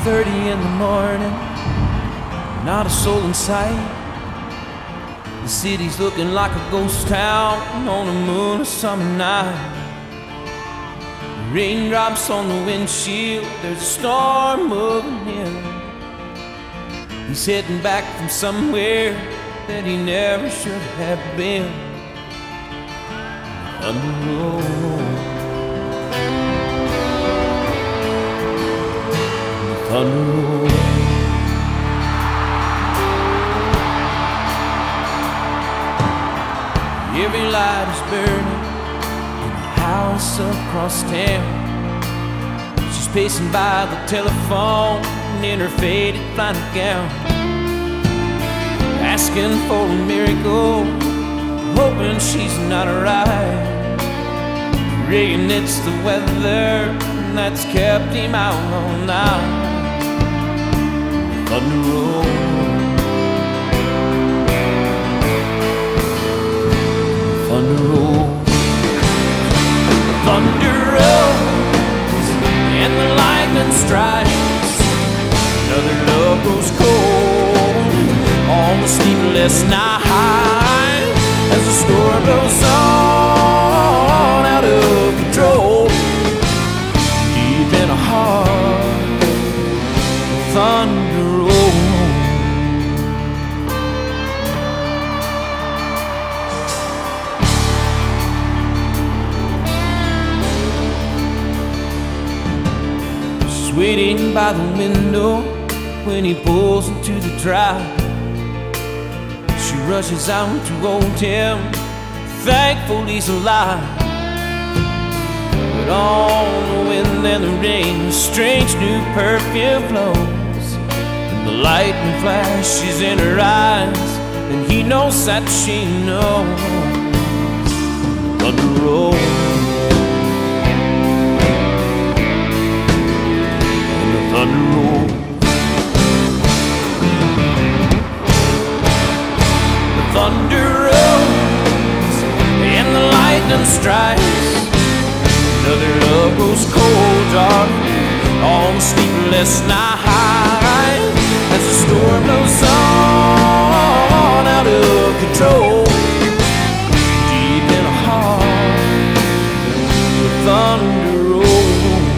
3:30 in the morning, not a soul in sight. The city's looking like a ghost town on a moonless summer night. Raindrops on the windshield, there's a storm moving in. He's heading back from somewhere that he never should have been. Thunder roll, thunder roll. Every light is burning in the house across town. She's pacing by the telephone in her faded flannel gown, asking for a miracle, hoping she's not alright. Praying it's the weather that's kept him out all night. Thunder roll, thunder roll, thunder rolls, and the lightning strikes. Another love grows cold on the sleepless night as the storm blows on out of control. Deep in a heart, thunder roll. She's waiting by the window when he pulls into the drive. She rushes out to hold him, thankful he's alive. But on the wind and the rain, a strange new perfume flows, and the lightning flashes in her eyes, and he knows that she knows. Thunder roll, and the thunder roll. Thunder rolls and the lightning strikes. Another love grows cold, darling, on the sleepless night as the storm blows on out of control. Deep in a heart, the thunder rolls.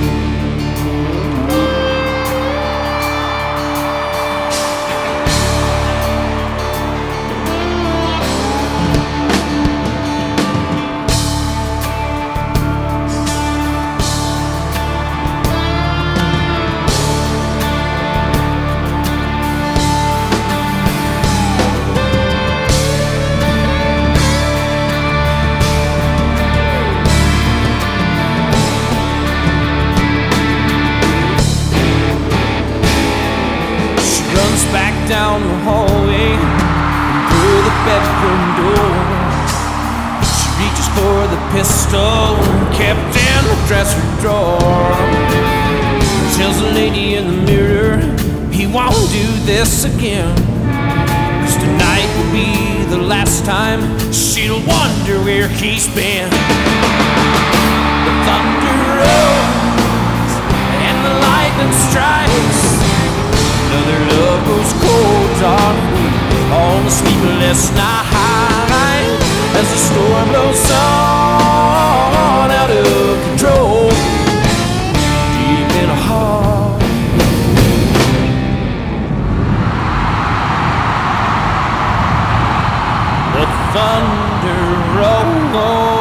Back down the hallway and through the bedroom door. She reaches for the pistol kept in the dresser drawer. Tells the lady in the mirror he won't do this again, 'cause tonight will be the last time she'll wonder where he's been. The thunder rolls and the lightning strikes. Another love grows cold, darling, on the sleepless night as the storm blows on out of control. Deep in a heart, the thunder rolls.